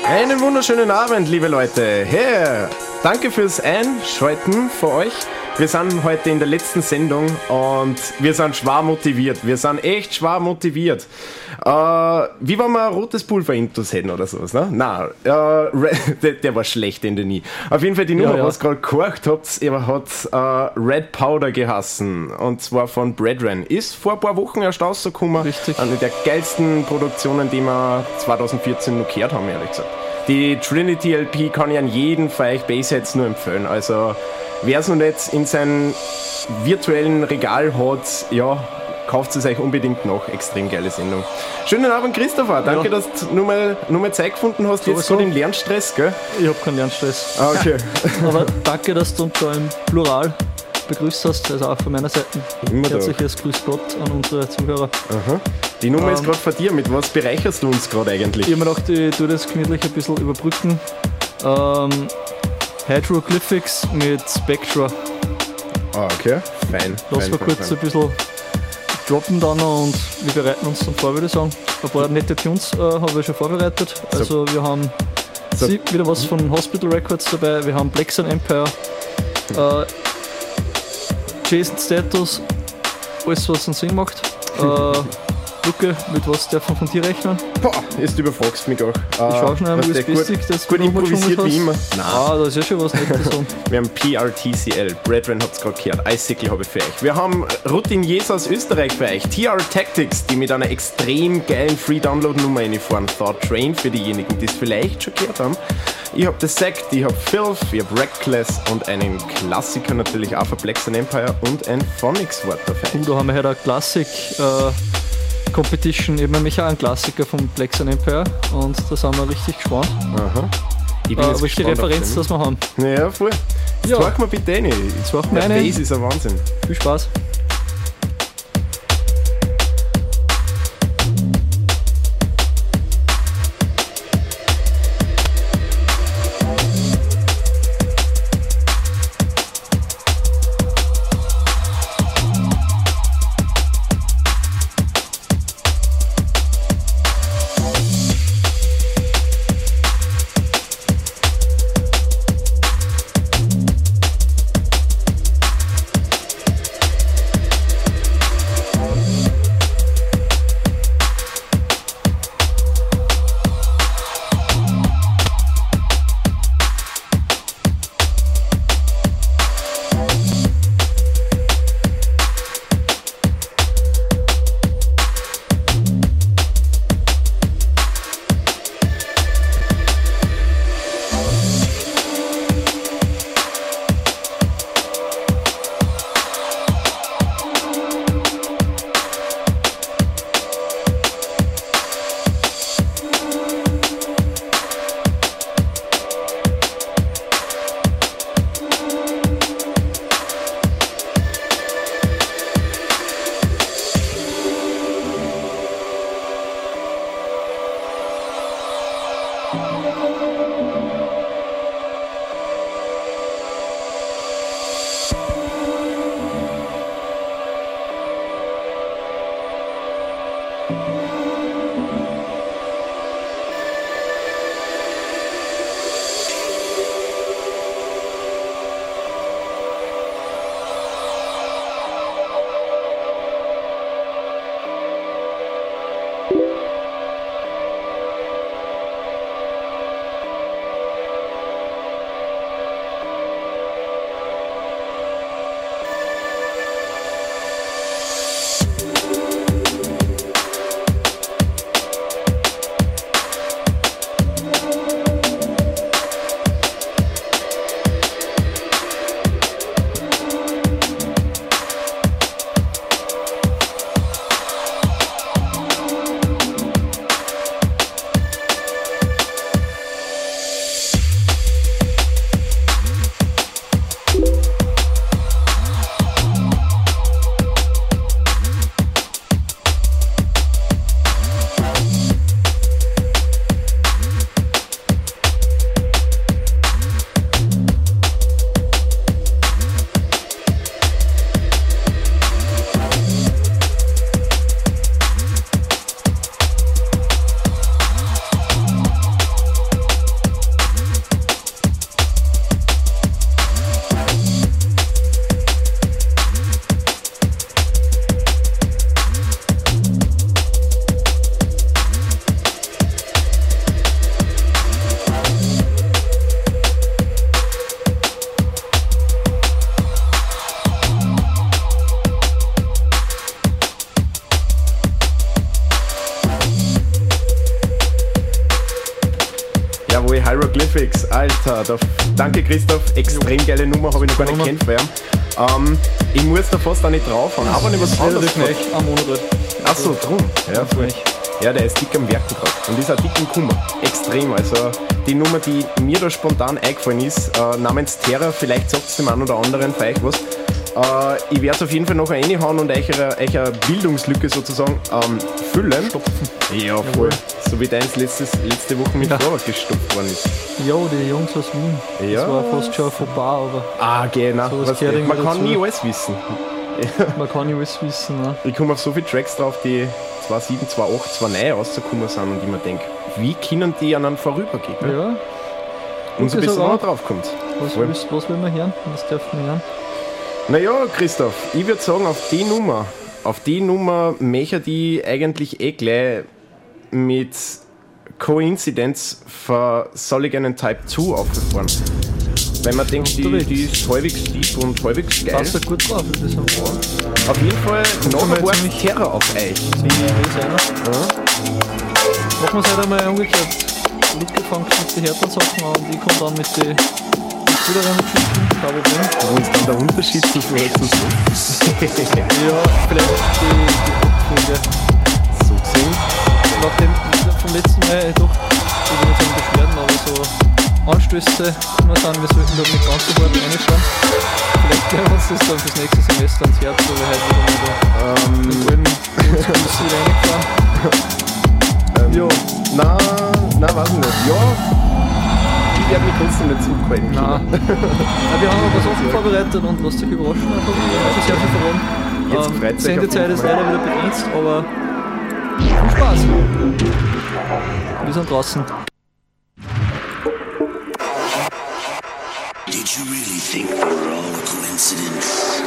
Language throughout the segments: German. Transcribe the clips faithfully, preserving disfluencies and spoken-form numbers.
Einen wunderschönen Abend, liebe Leute. Hey, danke fürs Einschalten für euch. Wir sind heute in der letzten Sendung und wir sind schwer motiviert. Wir sind echt schwer motiviert. Äh, wie wenn wir ein rotes Pulver-Intus hätten oder sowas, ne? Nein, äh, der, der war schlecht in der nie. Auf jeden Fall die Nummer, ja, ja. was ihr gerade gehört habt, ihr hat äh, Red Powder geheißen. Und zwar von Brethren. Ist vor ein paar Wochen erst rausgekommen. Richtig. Eine der geilsten Produktionen, die wir zwanzig vierzehn noch gehört haben, ehrlich gesagt. Die Trinity L P kann ich an jeden von euch Bassheads nur empfehlen. Also, wer es noch nicht in seinem virtuellen Regal hat, ja, kauft es euch unbedingt noch. Extrem geile Sendung. Schönen Abend, Christopher. Danke, ja. dass du nur mal, nur mal Zeit gefunden hast. So, Jetzt so. gerade im Lernstress, gell? Ich habe keinen Lernstress. Ah, okay. Aber danke, dass du uns da im Plural begrüßt hast. Also auch von meiner Seite. Immer Herzliches Grüß Gott an unsere Zuhörer. Aha. Die Nummer ähm, ist gerade von dir. Mit was bereicherst du uns gerade eigentlich? Ich habe mir gedacht, ich tue das gemütlich ein bisschen überbrücken. Ähm, Hieroglyphics mit Spectra. Ah, okay. Fein. Lass fein, mal fein, kurz fein. ein bisschen droppen dann noch und wir bereiten uns dann vor, würde ich sagen. Ein paar nette Tunes äh, haben wir schon vorbereitet. Also wir haben So. sie, wieder was von Hospital Records dabei, wir haben Black Sun Empire, äh, Jason Status, alles was einen Sinn macht. Äh, Luke, mit was darf man von dir rechnen? Boah, jetzt überfragst du mich auch. Ich schau schnell am U S B-Stick, das gut du noch improvisiert geschummelt wie immer. hast. Nein. Ah, da ist ja schon was Nettes dran. Wir haben P R T C L, Brethren habt ihr gerade gehört, Icicle habe ich für euch. Wir haben Routiniers aus Österreich für euch, T R Tactics, die mit einer extrem geilen Free-Download-Nummer reinfahren, Thought Train für diejenigen, die es vielleicht schon gehört haben. Ich hab The Sect, ich hab Filth, ich hab Reckless und einen Klassiker natürlich auch für Black Sun Empire und ein Phonics-Wort dafür. Und da haben wir heute eine Classic äh, Competition, eben nämlich auch ein Klassiker von Black Sun Empire und da sind wir richtig gespannt. Aha. Ich Äh, bin jetzt aber ist die gespannt auf Referenz, den. dass wir haben. Ja, voll. Jetzt Ja. tauchen wir bitte rein. Jetzt tauchen wir Der rein. Bass ist ein Wahnsinn. Viel Spaß. Jawohl, Hieroglyphics, Alter. Da, danke Christoph, extrem geile Nummer, habe ich noch gar nicht kennt von ihm. Ähm, ich muss da fast auch nicht drauf haben, aber nicht was anderes. Am Monat alt. Achso, drum. Ja, voll. Ja, der ist dick am Werken gerade. Und ist auch dick im Kummer. Extrem. Also die Nummer, die mir da spontan eingefallen ist, äh, namens Terra, vielleicht sagt es dem einen oder anderen für euch was. Äh, ich werde es auf jeden Fall noch reinhauen und euch eine, euch eine Bildungslücke sozusagen ähm, füllen. Stopfen. Ja, voll. Jawohl. So wie deins letztes, letzte Woche mit ja. Vorrat gestopft worden ist. Ja, die Jungs aus Wien. Ja. Das war fast schon ein Fauxpas, aber... Ah, genau. So was man kann nie alles wissen. Man kann nie alles wissen, ne? Ich komme auf so viele Tracks drauf, die zwei sieben, zwei acht, zwei neun rausgekommen sind und ich mir denke, wie können die an einem vorübergehen? Ne? Ja. Und so ein bisschen noch drauf kommt. Was, willst, was will man hören? Was dürfen wir hören? Naja, Christoph, ich würde sagen, auf die Nummer, auf die Nummer möchte ich eigentlich eh gleich mit Coincidence für Soligan and Type zwei aufgefahren. Weil man denkt, die, die ist halbwegs deep und halbwegs geil. Passt da gut drauf, das ist auf jeden Fall noch ein paar Terror auf euch. Wie ist einer? Ja. Machen wir es halt einmal umgekehrt. Luke fängt mit den härteren Sachen an und ich komme dann mit den Brüdern Geschichten. Kein Problem. Wo ist dann der Unterschied zwischen euch zu so? Ja, vielleicht die, die Abfolge. So gesehen. Nach dem vom letzten Mal doch, ich will nicht sagen Beschwerden, aber so Anstöße kann man sagen, wir sollten da nicht ganz so hart reinschauen. Vielleicht werden wir uns das dann fürs nächste Semester ans Herz, weil wir halt wieder mal da ähm, mit allem uns wieder reingefahren. ähm, ja. Nein, nein, weiß ich nicht. Ja, ich werde mich trotzdem nicht zurückhalten. Nein. Ja, wir haben aber was offen vorbereitet und lasst euch überraschen einfach. Also sehr viel verraten. Jetzt freut ähm, Sendezeit ist leider wieder begrenzt, aber viel Spaß. Wir sind draußen. Did you really think they were all a coincidence?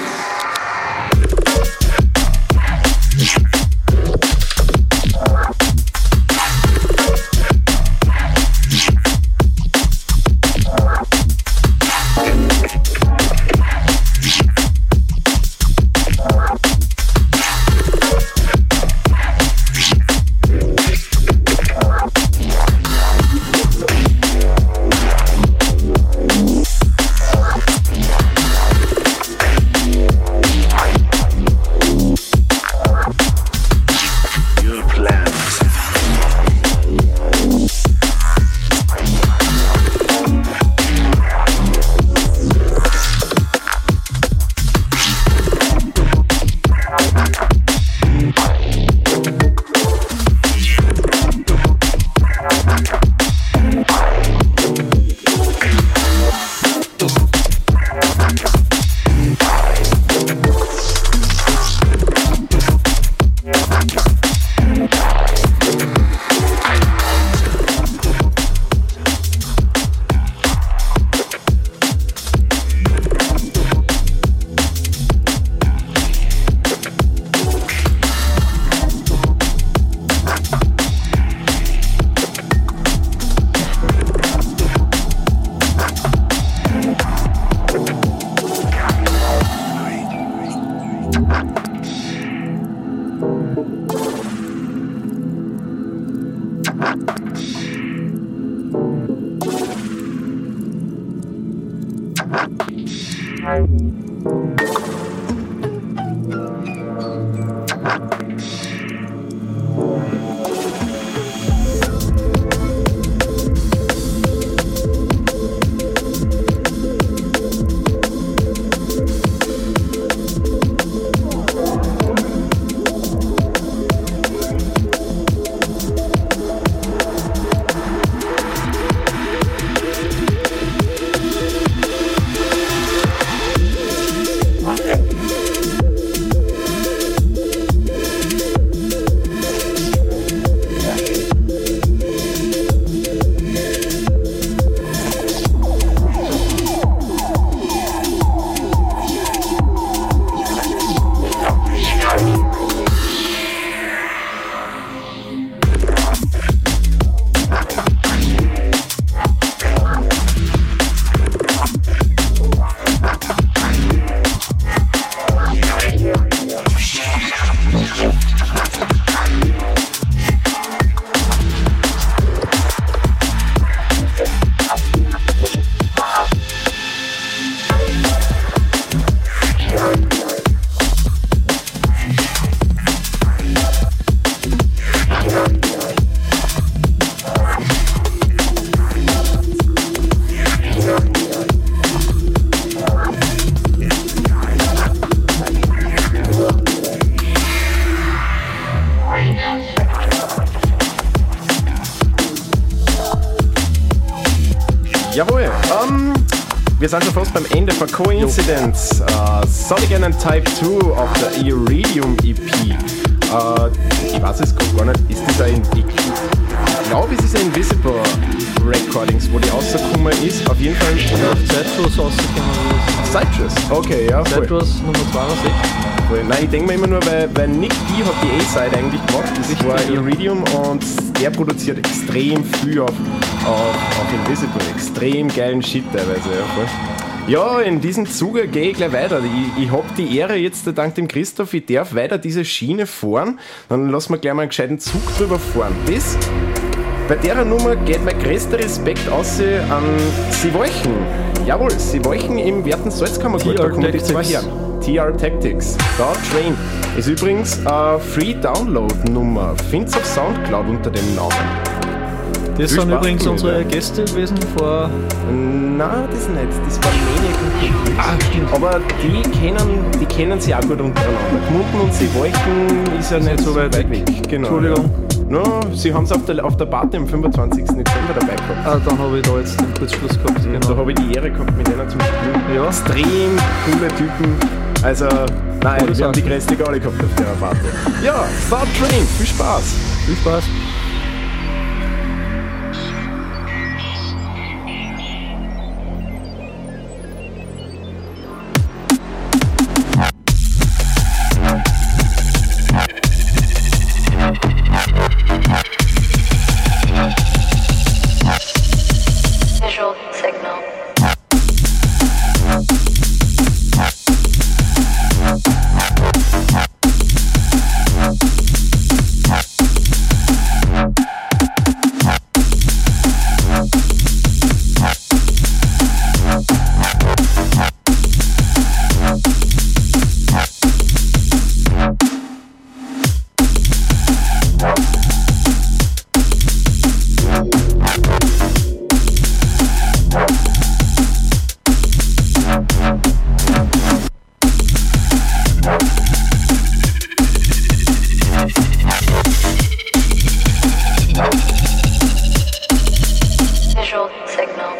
Jawohl. Ähm, wir sind schon fast beim Ende von Coincidence. Uh, Soligan and Type zwei auf der Iridium E P. Uh, ich weiß es gar nicht, ist das ein... Ich, ich glaube, es ist ein Invisible Recordings, wo die rausgekommen ist. Auf jeden Fall... Ja, Citrus rausgekommen ist. Citrus? Okay, ja, voll. Citrus Nummer zweiundsechzig. Voll. Nein, ich denke mir immer nur, weil, weil Nick D hat die A-Side eigentlich gemacht. Das Richtig, war ja. Iridium und der produziert extrem viel auf, auf, auf Invisible. Extrem geilen Shit teilweise, ja, voll. Ja, in diesem Zuge gehe ich gleich weiter. Ich, ich habe die Ehre jetzt dank dem Christoph, ich darf weiter diese Schiene fahren. Dann lassen wir gleich mal einen gescheiten Zug drüber fahren. Das, bei der Nummer geht mein größter Respekt aus an Siewolchen. Jawohl, Siewolchen im werten Salzkammergut. Da kommen die zwei her. T R Tactics. Star Train. Ist übrigens eine Free-Download-Nummer. Find's auf Soundcloud unter dem Namen. Das Viel sind Spaß übrigens damit, unsere ja. Gäste gewesen vor. Nein, das nicht. Das war Maniac und Ah, stimmt. Aber die kennen, die kennen sie auch gut untereinander. Gmunden und Siewolchen ist ja nicht so weit weg. Genau. Entschuldigung. No, sie haben es auf der, auf der Party am fünfundzwanzigsten Dezember dabei gehabt. Ah, dann habe ich da jetzt den Kurzschluss gehabt. Da Genau. habe ich die Ehre gehabt, mit denen zu spielen. Ja. Extrem coole Typen. Also, nein, Gute wir haben die Sache. größte Gaudi gehabt auf der Party. Ja, Star Train, viel Spaß. Viel Spaß. Visual signal. Visual signal.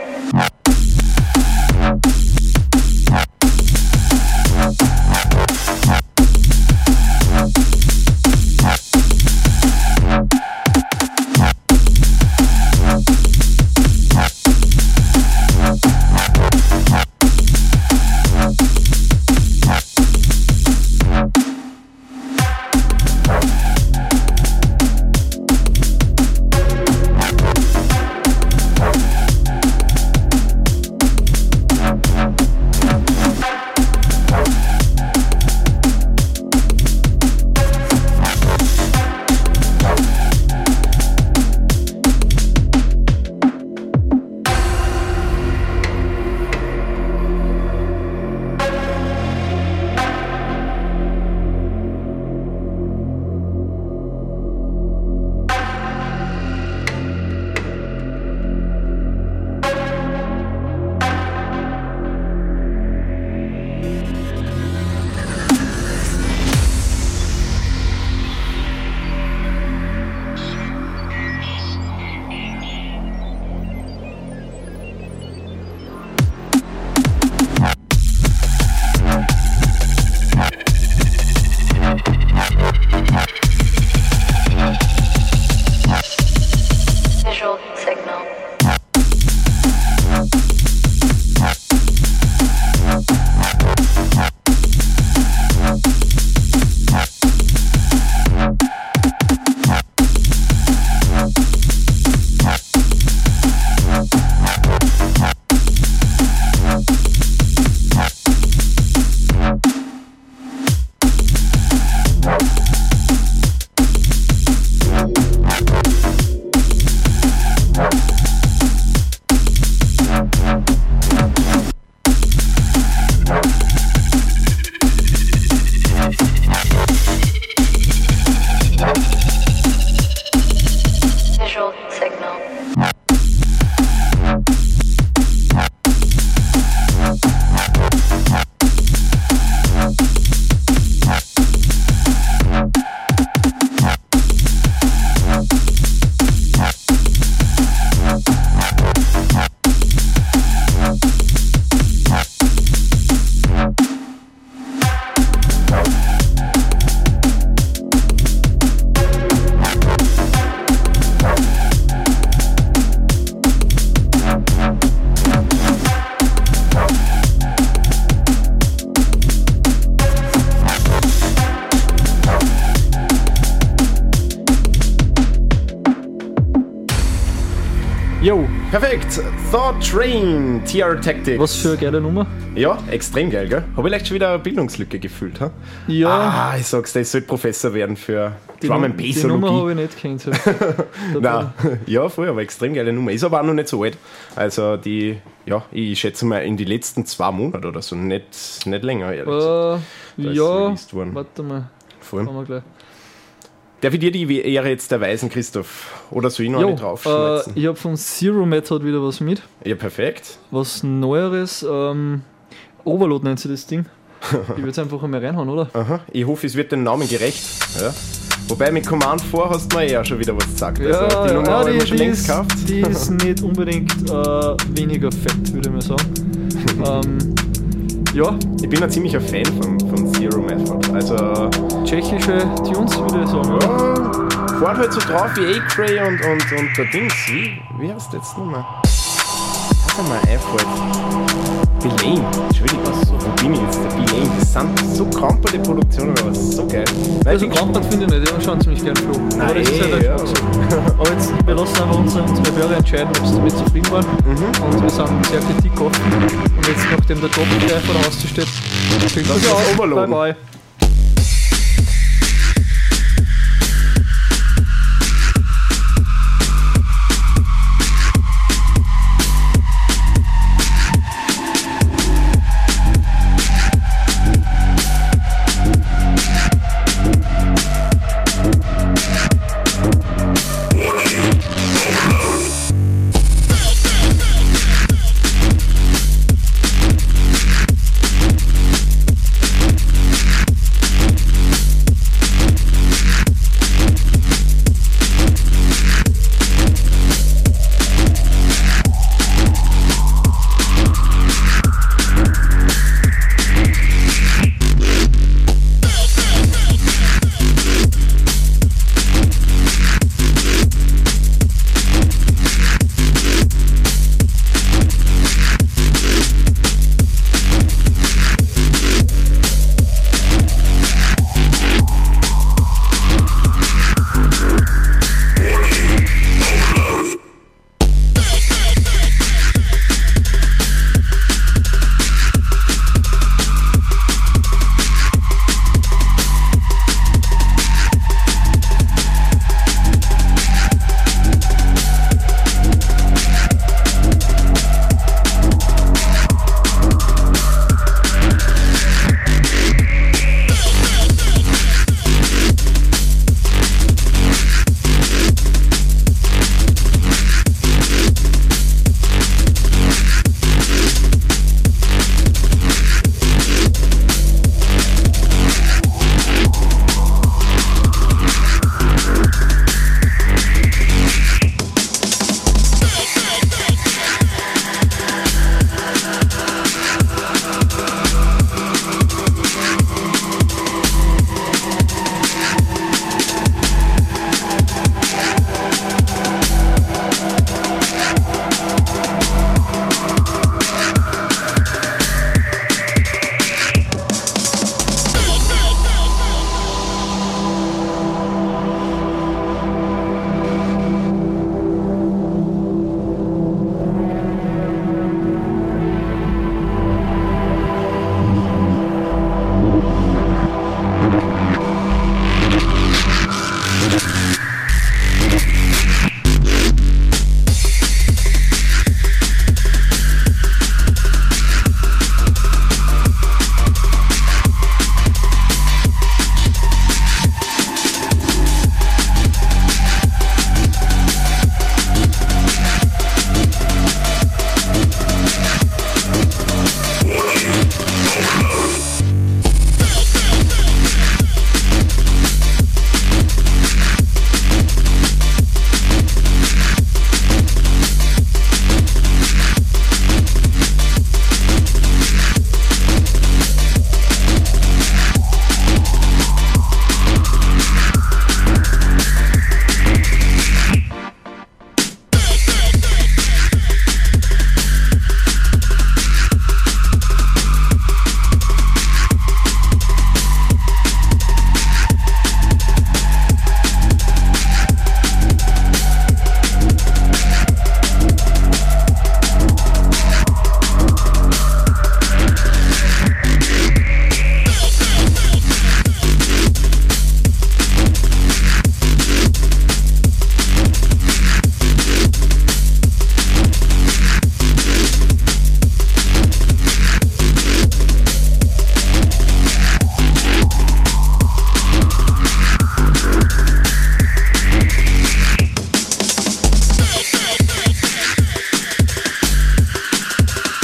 Perfekt. Thought Train, T R Tactics. Was für eine geile Nummer. Ja, extrem geil, gell? Habe ich leicht schon wieder eine Bildungslücke gefüllt, ha? Ja. Ah, ich sag's dir, ich sollte Professor werden für Drum and Die Nummer Bassologie. habe ich nicht kennt. Nein, ja, voll, aber extrem geile Nummer. Ist aber auch noch nicht so alt. Also die, ja, ich schätze mal in die letzten zwei Monate oder so, nicht, nicht länger, ehrlich gesagt. Äh, Da ist ja, released worden. warte mal. Voll. Haben wir gleich. Darf ich dir die Ehre jetzt erweisen, Christoph? Oder soll ich noch Jo, eine äh, draufschmeißen? ich habe von Zero Method wieder was mit. Ja, perfekt. Was Neueres. Ähm, Overload nennt sich das Ding. Ich würde es einfach einmal reinhauen, oder? Aha. Ich hoffe, es wird dem Namen gerecht. Ja. Wobei mit Command vier hast du mir ja schon wieder was gesagt. Also, die Nummer ja, habe ich die, mir schon die, längst ist, gekauft. die ist nicht unbedingt äh, weniger fett, würde ich mal sagen. ähm, ja, Ich bin ein ziemlicher Fan von, von Zero Method. Also, tschechische Tunes, würde ich sagen. oder? ja, fährt halt so drauf wie A-Cray und, und, und der Dings. Wie, wie heißt das jetzt nochmal? Was hat mir einfällt? Belane. Entschuldigung, wo bin ich jetzt? Der Belane. Das sind so kramperte Produktionen, aber so geil. Nein, Also ich bin Krampert finde ich nicht, die haben schon ziemlich gern Flow. Nein, Aber das ist halt eh, ja. einfach so. Aber jetzt, wir lassen einfach unsere, unsere Hörer entscheiden, ob sie damit zufrieden waren. Mhm. Und wir sind sehr kritikoffen. Und jetzt, nachdem der Doppelgleich vor der Haustür steht, klingt Lass das uns aus. overloaden. Bye bye.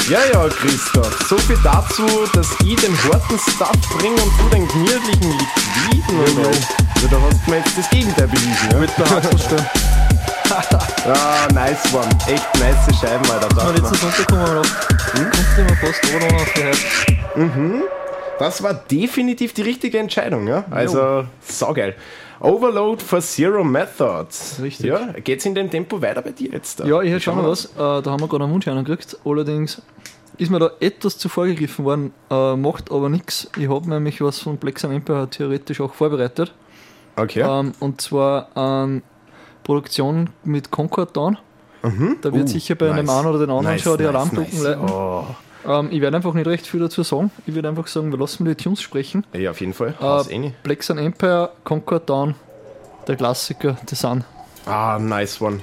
Ja, ja, Christoph. So viel dazu, dass ich den harten Stuff bringe und du den gemütlichen Liquiden. Ja, Also, da hast du mir jetzt das Gegenteil bewiesen. Ja? Mit der Haxelstelle. Ah, nice one. Echt nice Scheiben, Alter. Mal letztens runterkommen wir noch. Hm? Kommt immer fast oder noch auf die Heide. Das war definitiv die richtige Entscheidung, ja? Also, saugeil. Overload for Zero Method. Richtig. Ja, geht's in dem Tempo weiter bei dir jetzt? Da? Ja, ich hätte schon Schauen mal wir was. Äh, da haben wir gerade einen Wunsch gekriegt. Allerdings ist mir da etwas zu vorgegriffen worden, äh, macht aber nichts. Ich habe nämlich was von Plex and Empire theoretisch auch vorbereitet. Okay. Ähm, und zwar an Produktion mit Concord Down. Da wird Uh, sicher bei einem nice. einen oder den anderen Nice, schon die nice, Alarmglocken nice. läuten. Oh. Ähm, ich werde einfach nicht recht viel dazu sagen. Ich würde einfach sagen, wir lassen die Tunes sprechen. Ja, auf jeden Fall. Haus eh Äh, nicht. Plex and Empire, Concord Down, der Klassiker, The Sun. Ah, nice one.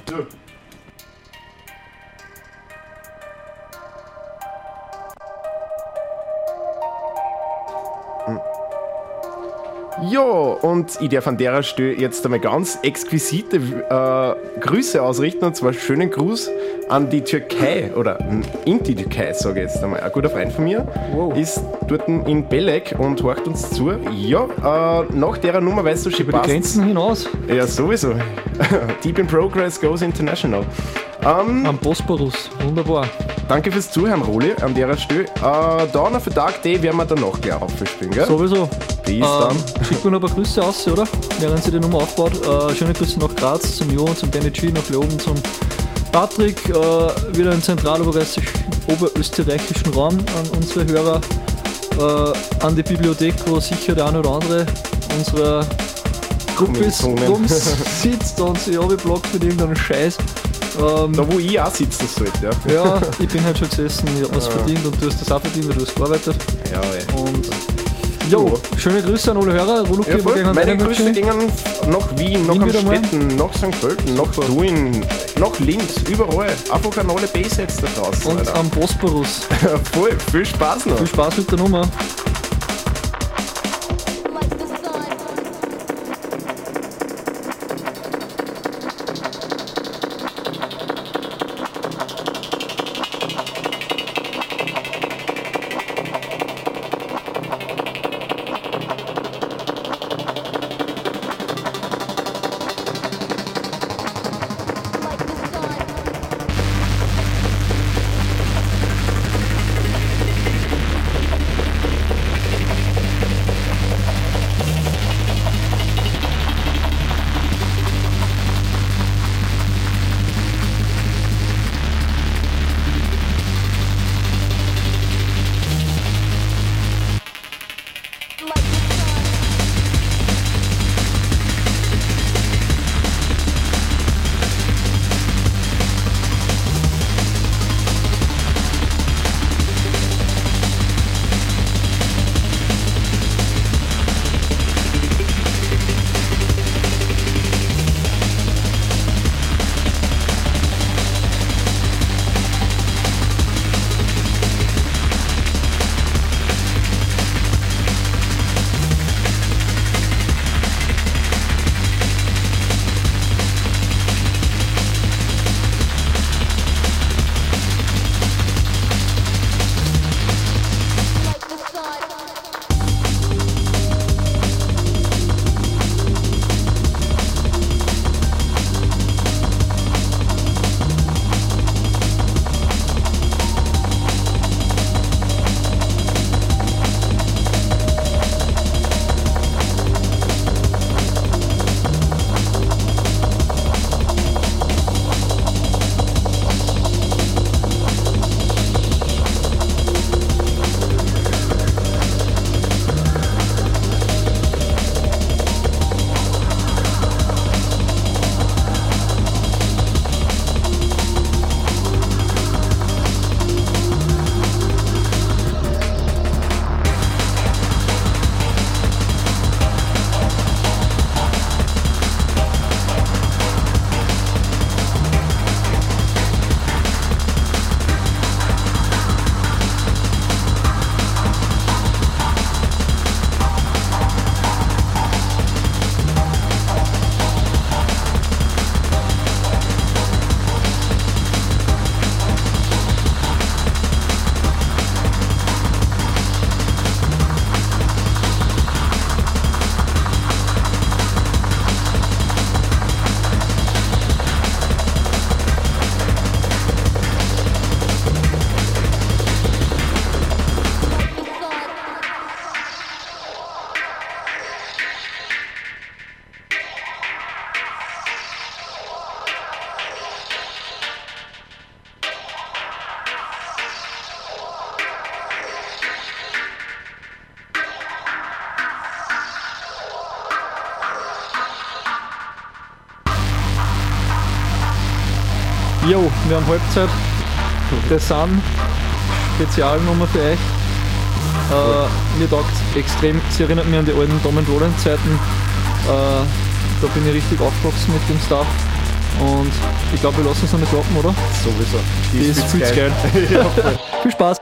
Ja, und ich darf an der Stelle jetzt einmal ganz exquisite äh, Grüße ausrichten, und zwar schönen Gruß an die Türkei, oder in die Türkei, sage ich jetzt einmal. Ein guter Freund von mir Wow. ist dort in Belek und horcht uns zu. Ja, äh, nach der Nummer weißt du schon Über die passt. Grenzen hinaus, Ja, sowieso. Deep in Progress goes international. Ähm, am Bosporus. Wunderbar. danke fürs Zuhören, Roli, an der Stelle. Äh, Dawn of a Dark Day werden wir danach gleich aufspielen, gell? Sowieso. Bis Ähm, dann. schickt mir noch ein paar Grüße aus, oder? Während sie die Nummer aufbaut. Äh, schöne Grüße nach Graz, zum Jo, zum Danny G, nach Leoben, zum Patrick, äh, wieder im zentraloberösterreichischen oberösterreichischen Raum, an unsere Hörer, äh, an die Bibliothek, wo sicher der eine oder andere unserer Gruppis Kommilitonen. rumsitzt und sich abgeblockt mit irgendeinem Scheiß. Ähm, Da, wo ich auch sitzen sollte, ja. ja, ich bin halt schon gesessen, ich hab was verdient und du hast das auch verdient, weil du hast gearbeitet. Ja, ey. Und jo, schöne Grüße an alle Hörer. Roluki, Ja, wir voll. gehen an Meine deine Grüße Wünsche. gingen nach Wien, nach Wien wieder mal. Amstetten, nach Sankt Pölten, nach Duin, nach Linz, überall. Einfach an alle Basics da draußen. Und Alter. am Bosporus. Voll, viel Spaß noch. Viel Spaß mit der Nummer. Jo, wir haben Halbzeit. The Sun, Spezialnummer für euch. Äh, mir taugt extrem, sie erinnert mich an die alten Dom and Roland Zeiten. Äh, da bin ich richtig aufgewachsen mit dem Stuff. Und ich glaube, wir lassen es noch nicht klappen, oder? Sowieso. Die, Die ist viel zu geil. geil. Ja, viel Spaß.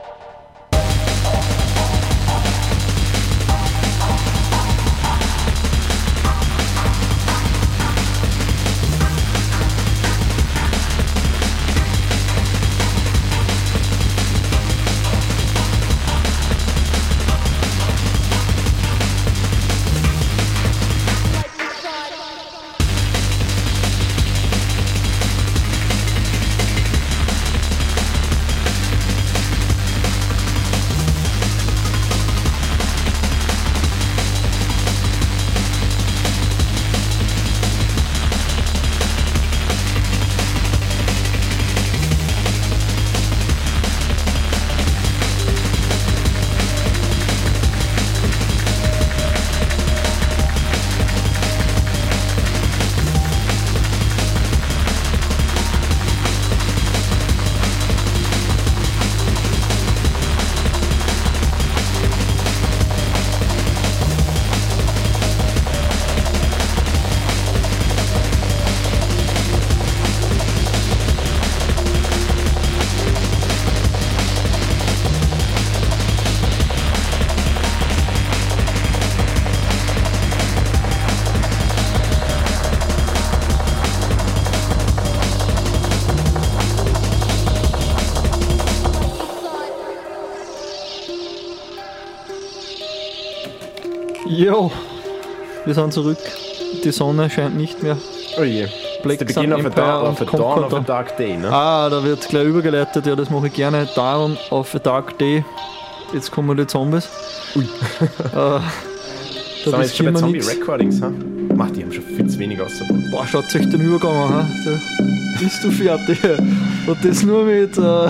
Jo, wir sind zurück. Die Sonne scheint nicht mehr. Oh je. Black der Beginn Sun of a, dark, Empire of a und Dawn of a Conquer. Dark Day, ne? Ah, da wird gleich übergeleitet. Ja, das mache ich gerne. Dawn of a Dark Day. Jetzt kommen die Zombies. Ui. äh, da Sind wir jetzt schon bei wir Zombie nix. Recordings, ha? Macht, die haben schon viel zu wenig ausgebaut. Boah, schaut euch den Übergang an. Ha? Da bist du fertig. Und das nur mit äh,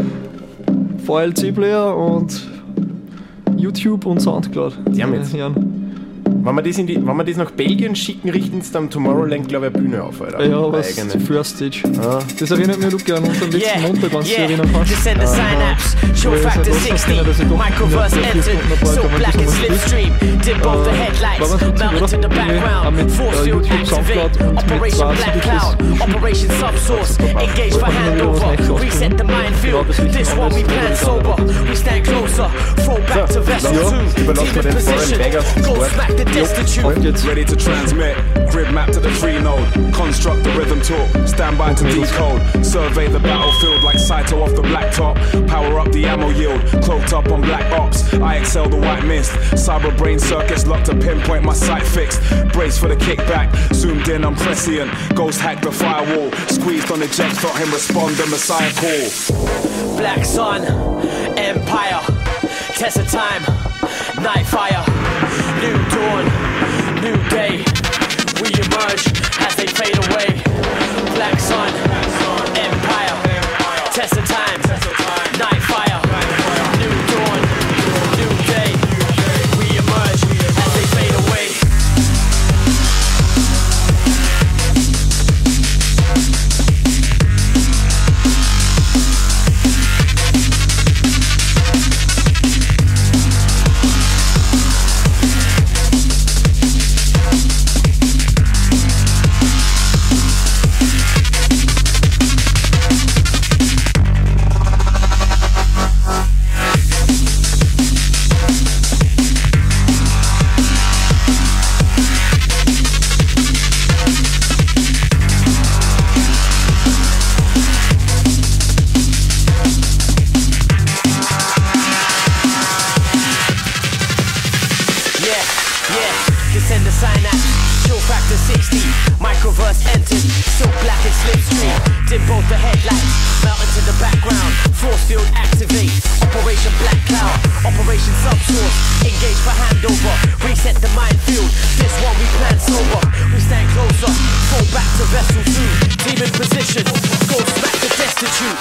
V L C-Player und YouTube und Soundcloud. Die haben jetzt- Äh, Jan. Wenn wir, das in die, wenn wir das nach Belgien schicken, richten sie dann Tomorrowland, glaube ich, eine Bühne auf, Alter. Ja, Eine was eigene. die First Stage. Ah. Das erinnert mich Luke an unseren letzten Yeah, Montag, wenn du dich yeah, erinnern kannst. descend the synapse, show Ja, factor das ist sixty, etwas, das ich doch microverse in der vier entered, Stunden dabei so kann man black das and nochmal slipstream, dim both the Äh, headlights, war ganz witzig, melt oder? into the Nee, background, auch mit, force äh, field YouTube, Soundcloud activate, und mit Operation zwei Black C Ds Cloud, das- Operation Subsource, engage for handover, reset the minefield, this one we plan sober, we stand closer, throw back to vessel Ja, two, überlassen wir team in den Foreign position, Beggars go Wort. smack the destitute. Und jetzt Ready to transmit, grid map to the free node, construct the rhythm talk, stand by to decode, survey the battlefield like Saito off the blacktop, power up the ammo yield, cloaked up on black ops, I excel the white mist, cyber brain circuits locked to pinpoint my sight fixed, brace for the kickback, zoomed in, I'm prescient, ghost hack the firewall, squeezed on the jets, thought him respond the messiah call. Black Sun, Empire, Test of Time, Night Fire, New Dawn, New Day. We emerge as they fade away. Black Sun, Empire, Test of Time, Night Fire, New Dawn, New Day. We emerge as they fade away. Yeah, yeah, descend the synapse, chill factor sixty, microverse entered, so black and slipstream, dim both the headlights, melt into the background, force field activate, Operation Black Cloud, Operation Subsource, engage for handover, reset the minefield, this one we plan sober, we stand closer, fall back to vessel two, team in position, go smack the destitute.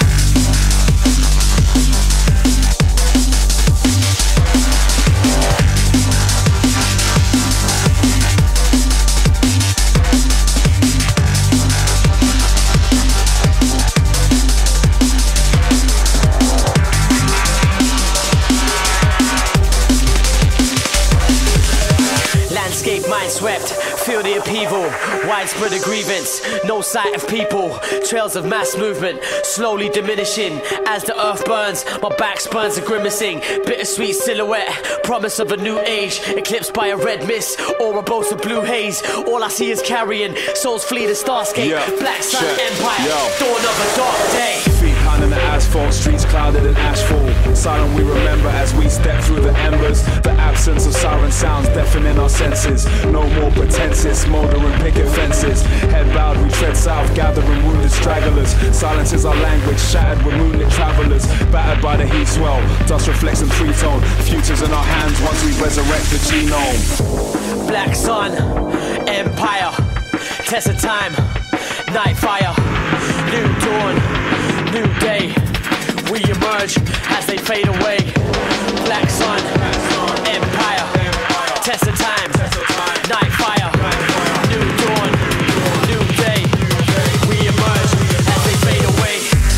swept, feel the upheaval, widespread a grievance, no sight of people, trails of mass movement, slowly diminishing as the earth burns, my back spurns are grimacing, bittersweet silhouette, promise of a new age, eclipsed by a red mist, or a boast of blue haze, all I see is carrion, souls flee the starscape, Yeah. black sun Check. empire, Yo. dawn of a dark day. Feet pounding the asphalt, streets clouded in ashfall. Silent we remember as we step through the embers. The absence of siren sounds deafening our senses. No more pretenses, smoldering picket fences. Head bowed, we tread south, gathering wounded stragglers. Silence is our language, shattered with moonlit travelers. Battered by the heat swell, dust reflects in three-tone. Futures in our hands once we resurrect the genome. Black sun, empire, test of time, night fire, new dawn, new day. We emerge as they fade away. Black sun, empire, test of time, night fire, new dawn, new day. We emerge as they fade away.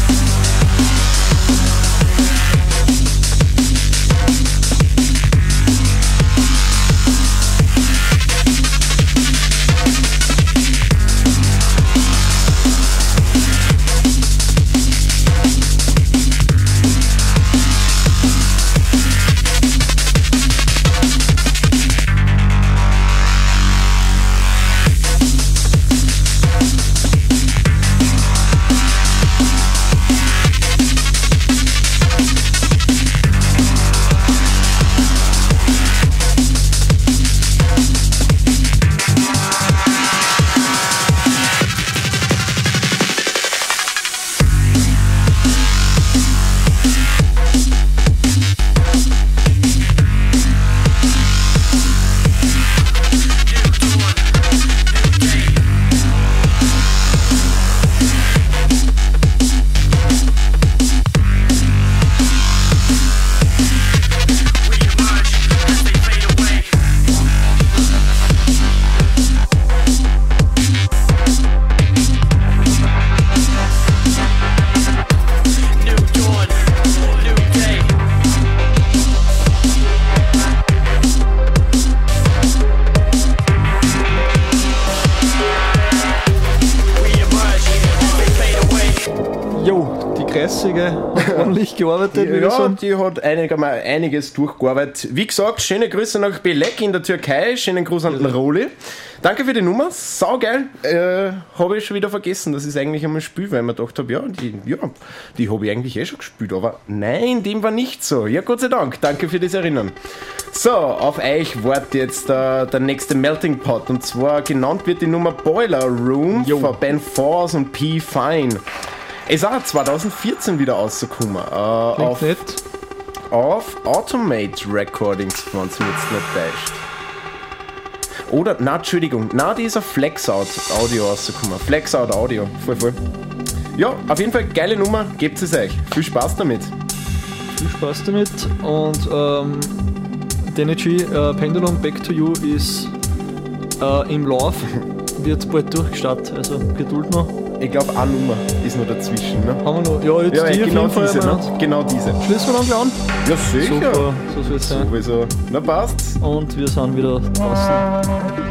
Ordentlich gearbeitet, wie Ja, so. die hat einiger, mal einiges durchgearbeitet. Wie gesagt, schöne Grüße nach Belek in der Türkei, schönen Gruß an den Roli. Danke für die Nummer, saugeil. Äh, habe ich schon wieder vergessen, das ist eigentlich einmal ein Spiel, weil ich mir gedacht habe, ja, die, ja, die habe ich eigentlich eh schon gespielt, aber nein, dem war nicht so. Ja, Gott sei Dank, danke für das Erinnern. So, auf euch wartet jetzt äh, der nächste Melting Pot, und zwar genannt wird die Nummer Boiler Room Jo. von Ben Force und P. Fine. Ist auch zwanzig vierzehn wieder rausgekommen. Äh, auf, Nett. auf Automate Recordings, wenn es mich jetzt nicht täuscht. Oder, na, Entschuldigung, na, die ist auf Flexout Audio rausgekommen. Flexout Audio, voll, voll. Ja, auf jeden Fall geile Nummer, gebt es euch. Viel Spaß damit. Viel Spaß damit. Und ähm, Danny G, äh, Pendulum Back to You ist äh, im Lauf, wird bald durchgestartet, also Geduld noch. Ich glaube, eine Nummer ist noch dazwischen, ne? Haben wir noch? Ja, jetzt Ja, die ja, genau auf jeden diese, Fall. ne? Genau diese. Schließen wir dann gleich an? Ja, sicher. Super, so soll es sein. Sowieso. Na, passt's. Und wir sind wieder draußen.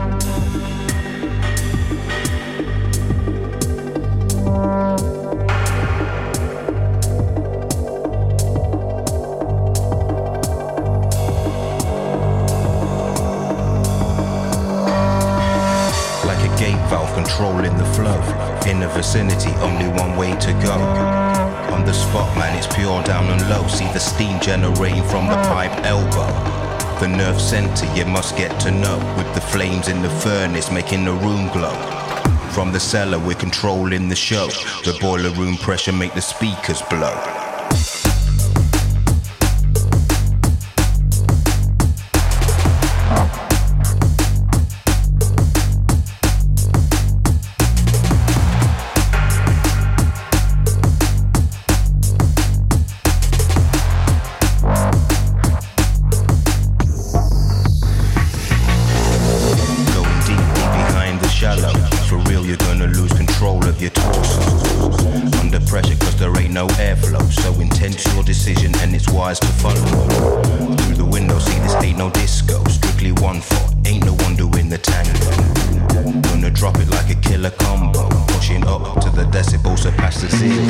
Like a gate valve controlling the flow. In the vicinity, only one way to go. On the spot, man, it's pure down and low. See the steam generating from the pipe elbow. The nerve center you must get to know. With the flames in the furnace making the room glow. From the cellar, we're controlling the show. The boiler room pressure make the speakers blow. To follow through the window, see this ain't no disco, strictly one foot Ain't no one doing the tango. Gonna drop it like a killer combo. Pushing up to the decibels that pass the zero.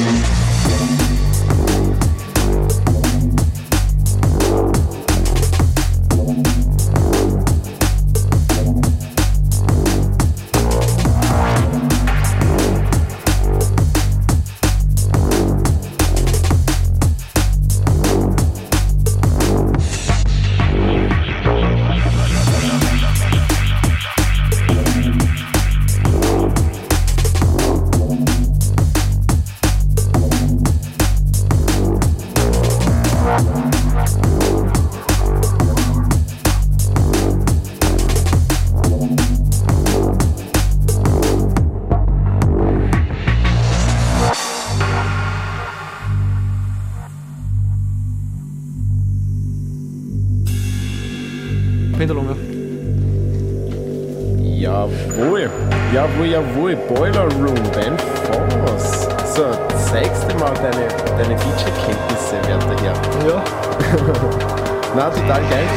Pendulum, ja. Jawohl, jawohl, jawohl. Boiler Room, Ben Foss. So, zeigst du mal deine, deine D J-Kenntnisse, werter Herr. Ja. Na, total geil.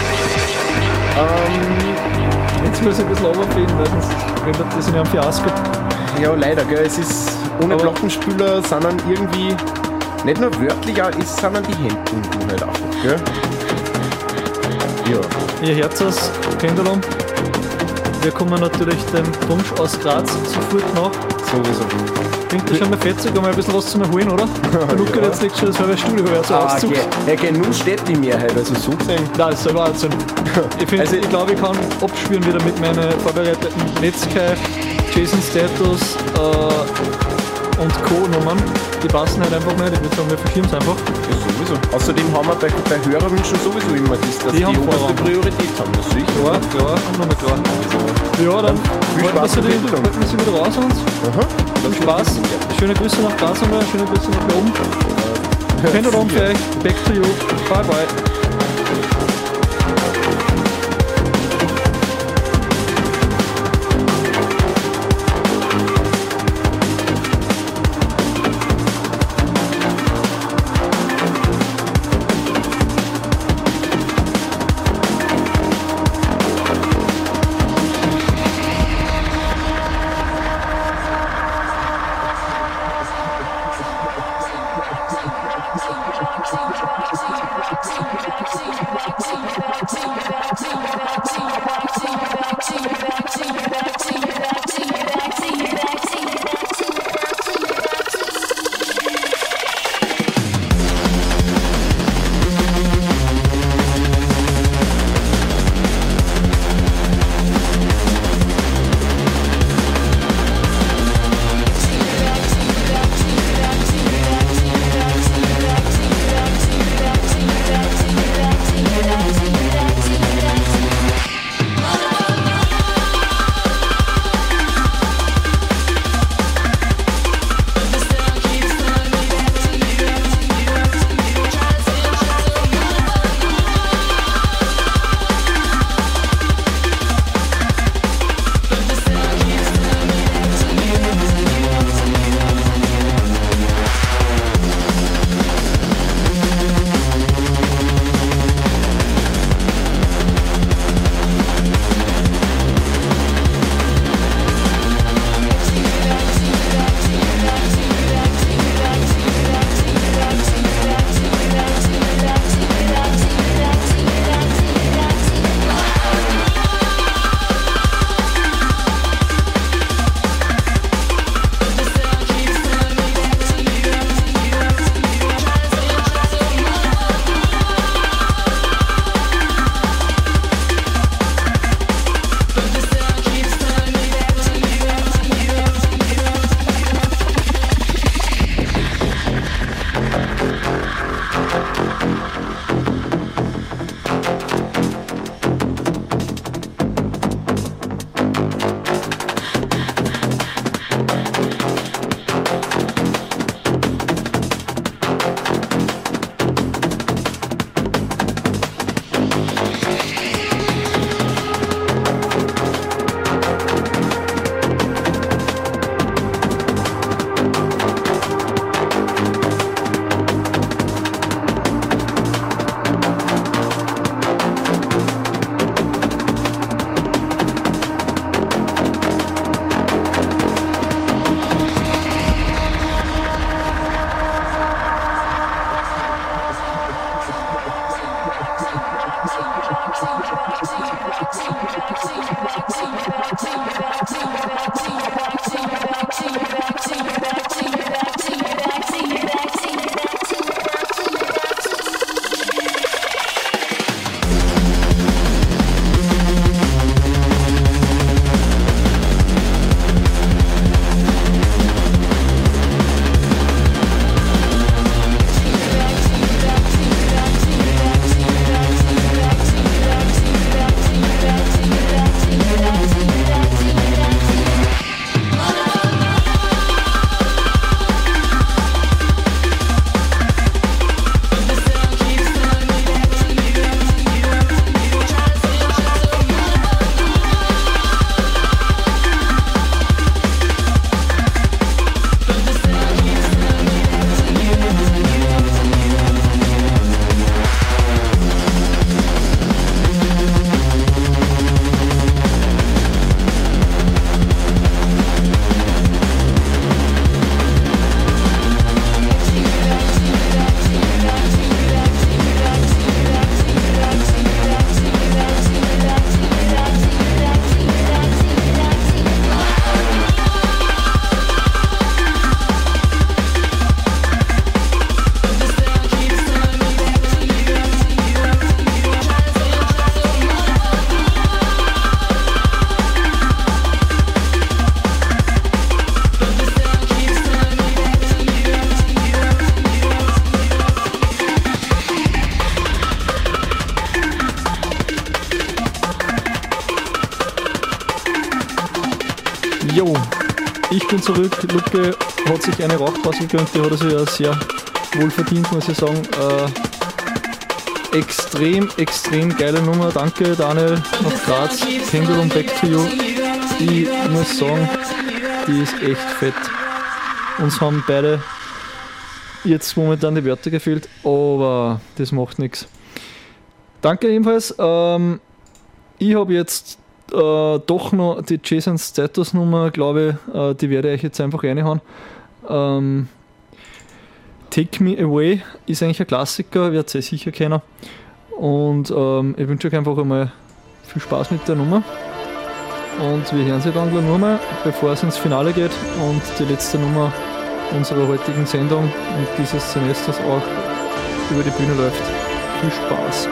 Ähm, Jetzt muss ich ein bisschen runterfinden, weil sonst rennt das in einem Fiasko. ja, leider, gell. Es ist ohne Aber- Plattenspieler, sondern irgendwie, nicht nur wörtlich, auch ist, sondern die Hände unten halt einfach, gell? Ja. Ihr hört das Pendulum. Wir kommen natürlich dem Punsch aus Graz sofort nach. Sowieso. Klingt das schon mal fetzig, um ein bisschen was zu holen, oder? Der Luca hat jetzt nicht schon das halbe Studio hört, so Ah, Auszug. okay. Ja, genug steht die Mehrheit, also so gesehen. Nein, das ist ein Wahnsinn. Ich, find, Also- ich glaube, ich kann abspüren wieder mit meinen vorbereiteten Netzkai, Jason Status äh, und Co-Nummern. Die passen halt einfach nicht. Ich würde sagen, wir verschieben es einfach. Ja, sowieso. Außerdem haben wir bei, bei Hörerwünschen sowieso immer das, dass Die die, haben oberste Vorrang. Priorität haben. Das sehe ich. Klar, klar, und nochmal klar. Ja, dann viel halten wir Spaß sie mit die- Pendulum. halten wir sie wieder raus uns. Aha. Viel Spaß. Schöne Grüße nach Graz einmal, schöne Grüße nach oben. Pendulum für euch. Back to you. Bye bye. Thank you. ich bin zurück. Luke hat sich eine Rauchpause gegönnt, die hat er sich ja sehr wohl verdient, muss ich sagen. Äh, extrem, extrem geile Nummer. Danke Daniel nach Graz. Pendulum Back to You. Ich muss sagen, die ist echt fett. Uns haben beide jetzt momentan die Wörter gefehlt, aber das macht nichts. Danke ebenfalls. Ähm, ich habe jetzt äh, doch noch die Jason Status Nummer, glaube ich, äh, die werde ich jetzt einfach reinhauen. Ähm, Take Me Away ist eigentlich ein Klassiker, werdet ihr sicher kennen. Und ähm, ich wünsche euch einfach einmal viel Spaß mit der Nummer. Und wir hören sie dann gleich nur mal, bevor es ins Finale geht und die letzte Nummer unserer heutigen Sendung und dieses Semesters auch über die Bühne läuft. Viel Spaß!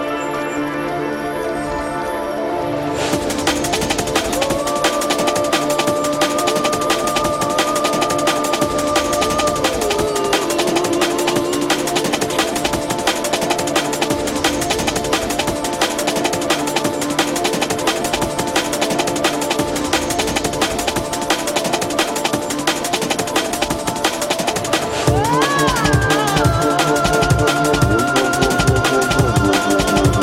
Thank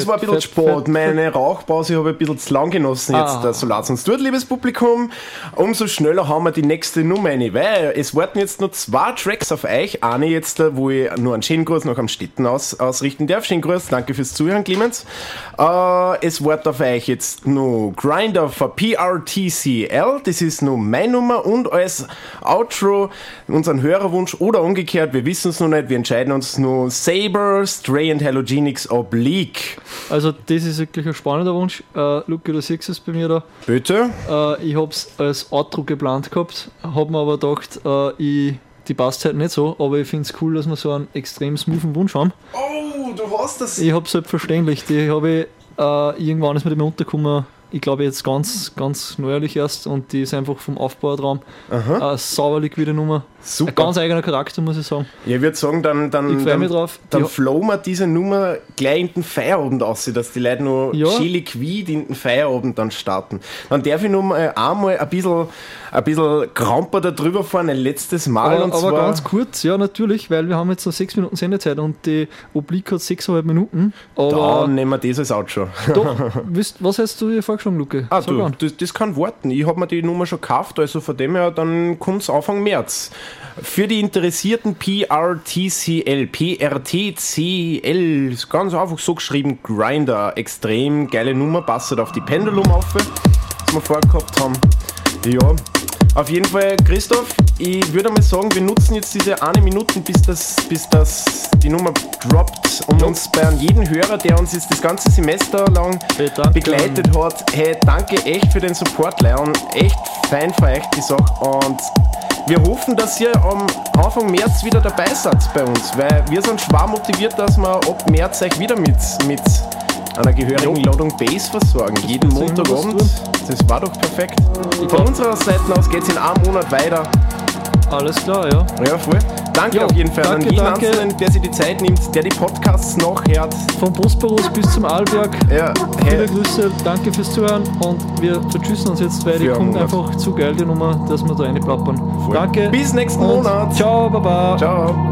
es war ein bisschen fett, spät. fett, Meine Rauchpause habe ich ein bisschen zu lang genossen jetzt, Ah. so leid es uns tut, liebes Publikum. Umso schneller haben wir die nächste Nummer rein, weil es warten jetzt nur zwei Tracks auf euch. Eine jetzt, wo ich nur einen schönen Gruß noch am Städten aus, ausrichten darf. Schönen Gruß, danke fürs Zuhören, Clemens. Äh, es wartet auf euch jetzt nur Grinder für P R T C L, das ist nur meine Nummer, und als Outro unseren Hörerwunsch oder umgekehrt, wir wissen es noch nicht, wir entscheiden uns nur Saber, Stray and Halogenics Oblique. Also das ist wirklich ein spannender Wunsch. Äh, Luke, du siehst es bei mir da. Bitte? Äh, ich habe es als Outro geplant gehabt, habe mir aber gedacht, äh, ich, die passt halt nicht so, aber ich finde es cool, dass wir so einen extrem smoothen Wunsch haben. Oh, du hast das. Ich habe selbstverständlich, die habe ich äh, irgendwann ist mir die mir untergekommen, ich glaube jetzt ganz, ganz neuerlich erst, und die ist einfach vom Aufbautraum eine sauber liquide Nummer. Super. Ein ganz eigener Charakter, muss ich sagen. Ja, ich würde sagen, dann, dann, Ich freu dann, mich drauf. dann Die- flowen wir diese Nummer gleich in den Feierabend aus, dass die Leute nur Ja. schön liquid in den Feierabend dann starten. Dann darf ich noch mal einmal ein bisschen, ein bisschen Kramper da drüber fahren, ein letztes Mal. Aber, und aber zwar, ganz kurz, ja natürlich, weil wir haben jetzt noch sechs Minuten Sendezeit und die Oblique hat sechseinhalb Minuten. Aber dann nehmen wir das als Outro. doch, wisst, was hast du dir vorgeschlagen, Luke? Ah, Sag du, an. das, das kann warten. Ich habe mir die Nummer schon gekauft, also von dem her, dann kommt es Anfang März. Für die Interessierten P R T C L, P R T C L, ist ganz einfach so geschrieben, Grinder, extrem geile Nummer, passt auf die Pendulum auf, was wir vorgehabt haben. Ja, auf jeden Fall, Christoph, ich würde mal sagen, wir nutzen jetzt diese eine Minute, bis das, bis das die Nummer droppt, um uns bei jedem Hörer, der uns jetzt das ganze Semester lang Bedanken. begleitet hat, hey, danke echt für den Support, Leon, echt fein für euch die Sache, und wir hoffen, dass ihr am Anfang März wieder dabei seid bei uns, weil wir sind schwer motiviert, dass wir ab März euch wieder mit, mit einer gehörigen Ladung Bass versorgen. Jeden soll ich noch was Montagabend. tun? Das war doch perfekt. Von glaub- unserer Seite aus geht es in einem Monat weiter. Alles klar, ja. Ja, voll. Danke Ja, auf jeden Fall danke, an jeden danke. Einzelnen, der sich die Zeit nimmt, der die Podcasts nachhört. Vom Bosporus bis zum Arlberg. Ja, Viele hey, Grüße, danke fürs Zuhören, und wir vertschüssen uns jetzt, weil die Für kommt einen Monat. einfach zu geil, die Nummer, dass wir da reinplappern. Danke. bis nächsten und Monat. Ciao, baba. Ciao.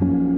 Signal.